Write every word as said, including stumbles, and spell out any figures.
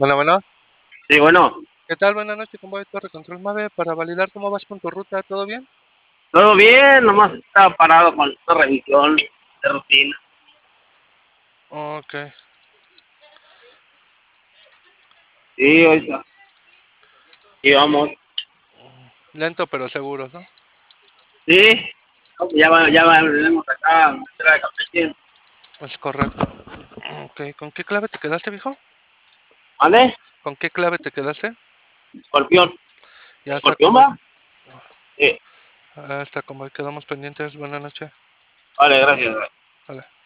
Bueno, bueno. Sí, bueno, ¿Qué tal? Buenas noches, ¿cómo va Torre Control nueve? Para validar cómo vas con tu ruta, ¿todo bien? todo bien, nomás estaba parado con esta revisión de rutina. Ok. Sí, ahorita. Y vamos. Lento pero seguro, ¿no? Sí, ya va, ya va, venimos acá a la de Campeche. Es correcto. Ok, ¿con qué clave te quedaste, viejo? ¿Vale? ¿Con qué clave te quedaste? Escorpión. Ya está ¿Escorpión como hay... va? Sí. Ah, está como hay, quedamos pendientes. Buenas noches. Vale, gracias. Vale.